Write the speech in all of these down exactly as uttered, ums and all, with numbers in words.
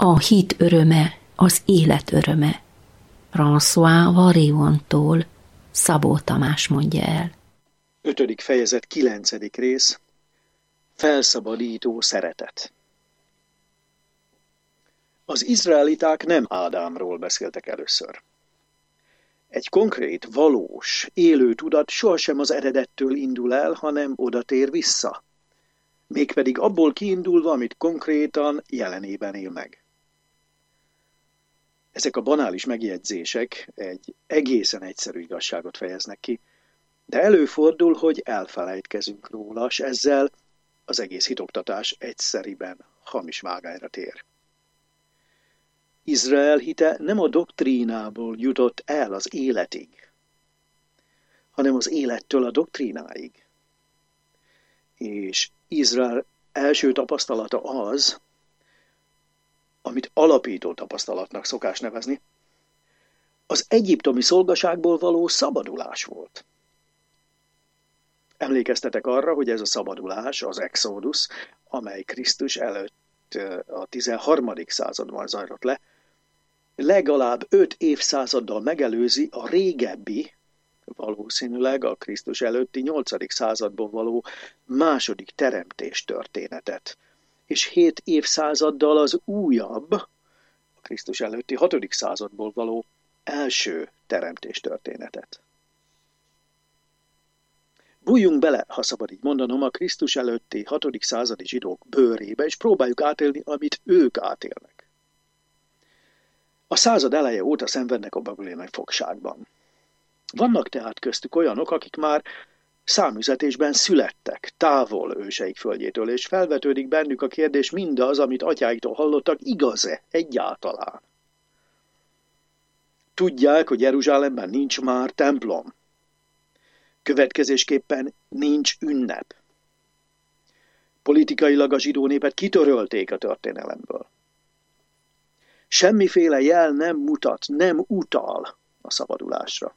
A hit öröme, az élet öröme. François Variontól Szabó Tamás mondja el. Ötödik fejezet, kilencedik rész. Felszabadító szeretet. Az izraeliták nem Ádámról beszéltek először. Egy konkrét, valós, élő tudat sohasem az eredettől indul el, hanem oda tér vissza. Mégpedig abból kiindulva, amit konkrétan jelenében él meg. Ezek a banális megjegyzések egy egészen egyszerű igazságot fejeznek ki, de előfordul, hogy elfelejtkezünk róla, s ezzel az egész hitoktatás egyszeriben hamis vágányra tér. Izrael hite nem a doktrínából jutott el az életig, hanem az élettől a doktrínáig. És Izrael első tapasztalata az, amit alapító tapasztalatnak szokás nevezni, az egyiptomi szolgaságból való szabadulás volt. Emlékeztetek arra, hogy ez a szabadulás, az Exodus, amely Krisztus előtt a tizenharmadik században zajlott le, legalább öt évszázaddal megelőzi a régebbi, valószínűleg a Krisztus előtti nyolcadik században való második teremtés történetet, és hét évszázaddal az újabb, a Krisztus előtti hatodik századból való első teremtés történetet. Bújjunk bele, ha szabad így mondanom, a Krisztus előtti hatodik századi zsidók bőrébe, és próbáljuk átélni, amit ők átélnek. A század eleje óta szenvednek a babiloni fogságban. Vannak tehát köztük olyanok, akik már számüzetésben születtek, távol őseik földjétől, és felvetődik bennük a kérdés, mindaz, amit atyáiktól hallottak, igaz-e egyáltalán? Tudják, hogy Jeruzsálemben nincs már templom. Következésképpen nincs ünnep. Politikailag a zsidó népet kitörölték a történelemből. Semmiféle jel nem mutat, nem utal a szabadulásra.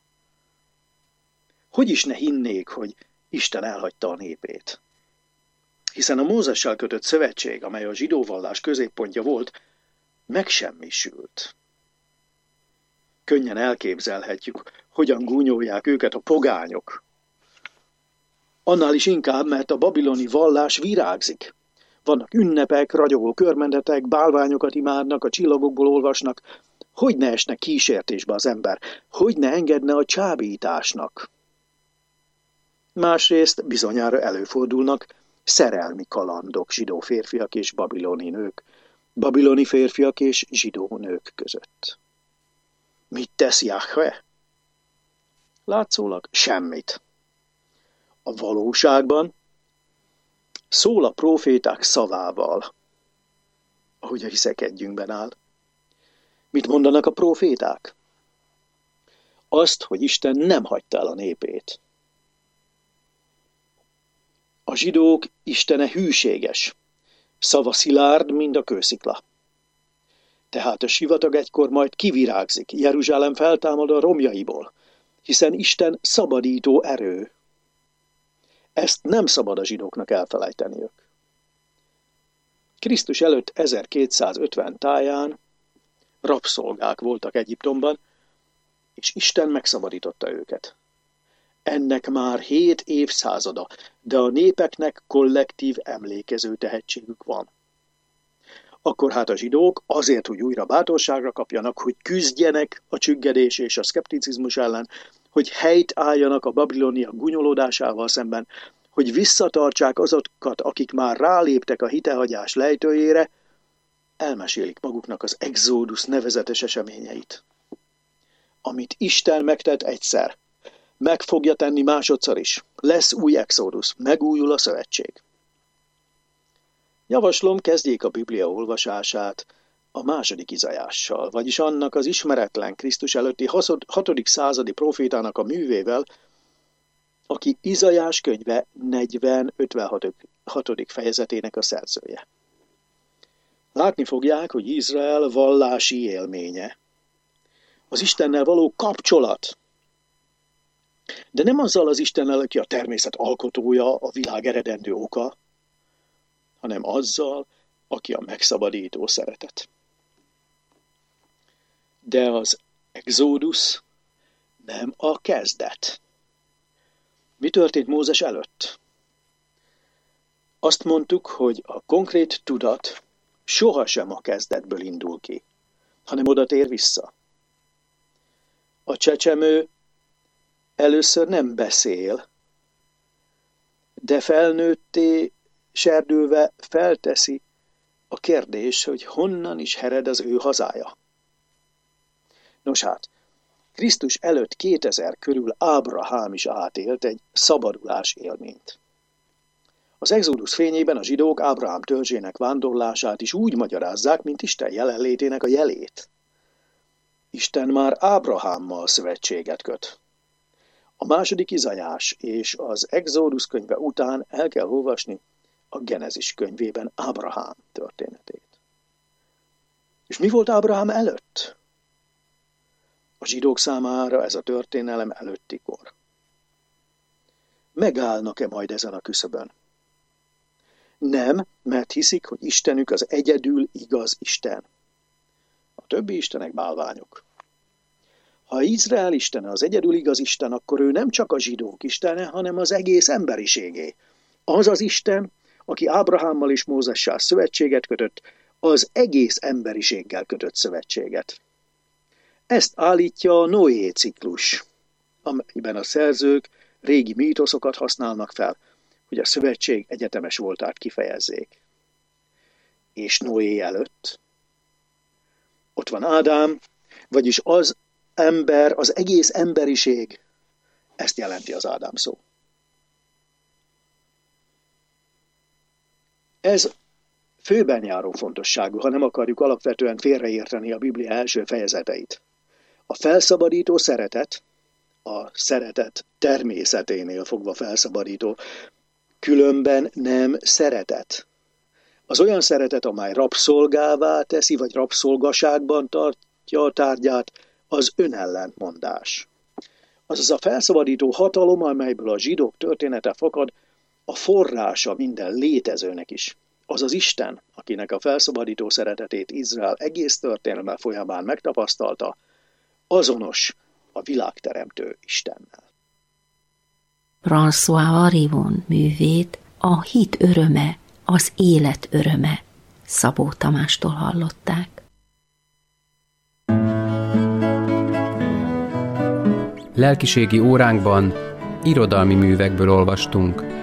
Hogy is ne hinnék, hogy Isten elhagyta a népét? Hiszen a Mózessel kötött szövetség, amely a zsidó vallás középpontja volt, megsemmisült. Könnyen elképzelhetjük, hogyan gúnyolják őket a pogányok. Annál is inkább, mert a babiloni vallás virágzik. Vannak ünnepek, ragyogó körmendetek, bálványokat imádnak, a csillagokból olvasnak. Hogy ne esne kísértésbe az ember? Hogy ne engedne a csábításnak? Másrészt bizonyára előfordulnak szerelmi kalandok zsidó férfiak és babiloni nők, babiloni férfiak és zsidó nők között. Mit tesz Jahve? Látszólag semmit. A valóságban szól a próféták szavával, ahogy a hiszekedjünkben áll. Mit mondanak a próféták? Azt, hogy Isten nem hagyta el a népét. A zsidók istene hűséges, szava szilárd, mint a kőszikla. Tehát a sivatag egykor majd kivirágzik, Jeruzsálem feltámad a romjaiból, hiszen Isten szabadító erő. Ezt nem szabad a zsidóknak elfelejteniük. Krisztus előtt ezerkétszázötven táján rabszolgák voltak Egyiptomban, és Isten megszabadította őket. Ennek már hét évszázada, de a népeknek kollektív emlékező tehetségük van. Akkor hát a zsidók azért, hogy újra bátorságra kapjanak, hogy küzdjenek a csüggedés és a szkepticizmus ellen, hogy helyt álljanak a babiloniak gúnyolódásával szemben, hogy visszatartsák azokat, akik már ráléptek a hitehagyás lejtőjére, elmesélik maguknak az Exodus nevezetes eseményeit. Amit Isten megtett egyszer, meg fogja tenni másodszor is. Lesz új Exodus, megújul a szövetség. Javaslom, kezdjék a Biblia olvasását a második Izajással, vagyis annak az ismeretlen Krisztus előtti hatodik századi profétának a művével, aki Izajás könyve negyven ötvenhatodik fejezetének a szerzője. Látni fogják, hogy Izrael vallási élménye, az Istennel való kapcsolat, de nem azzal az Istennel, aki a természet alkotója, a világ eredendő oka, hanem azzal, aki a megszabadító szeretet. De az Exodus nem a kezdet. Mi történt Mózes előtt? Azt mondtuk, hogy a konkrét tudat sohasem a kezdetből indul ki, hanem oda tér vissza. A csecsemő először nem beszél, de felnőtté serdülve felteszi a kérdés, hogy honnan is hered az ő hazája. Nos hát, Krisztus előtt kétezer körül Ábrahám is átélt egy szabadulás élményt. Az Exodus fényében a zsidók Ábrahám törzsének vándorlását is úgy magyarázzák, mint Isten jelenlétének a jelét. Isten már Ábrahámmal szövetséget köt. A második Izaiás és az Exodus könyve után el kell olvasni a Genezis könyvében Ábrahám történetét. És mi volt Ábrahám előtt? A zsidók számára ez a történelem előtti kor. Megállnak-e majd ezen a küszöbön? Nem, mert hiszik, hogy Istenük az egyedül igaz Isten. A többi istenek bálványok. Ha Izrael istene az egyedül igaz Isten, akkor ő nem csak a zsidók istene, hanem az egész emberiségé. Az az Isten, aki Ábrahámmal és Mózessel szövetséget kötött, az egész emberiséggel kötött szövetséget. Ezt állítja a Noé ciklus, amelyben a szerzők régi mítoszokat használnak fel, hogy a szövetség egyetemes voltát kifejezzék. És Noé előtt ott van Ádám, vagyis az ember, az egész emberiség, ezt jelenti az Ádám szó. Ez főben járó fontosságú, ha nem akarjuk alapvetően félreérteni a Biblia első fejezeteit. A felszabadító szeretet, a szeretet természeténél fogva felszabadító, különben nem szeretet. Az olyan szeretet, amely rabszolgává teszi, vagy rabszolgaságban tartja a tárgyát, az önellentmondás. Azaz a felszabadító hatalom, amelyből a zsidók története fakad, a forrása minden létezőnek is. Az az Isten, akinek a felszabadító szeretetét Izrael egész történelme folyamán megtapasztalta, azonos a világteremtő Istennel. François Harrivon művét a hit öröme, az élet öröme Szabó Tamástól hallották. Lelkiségi óránkban irodalmi művekből olvastunk.